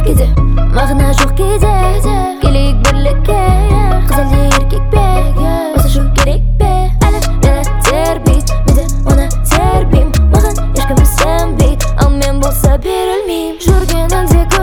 кейде мағына жоқ кейде келейік бірлікке қызыл еркек пе осы шу керек пе әлі мені тербейді мен де оны тербеймін маған ешкім сенбейді ал мен болса берілмеймін жүргенінде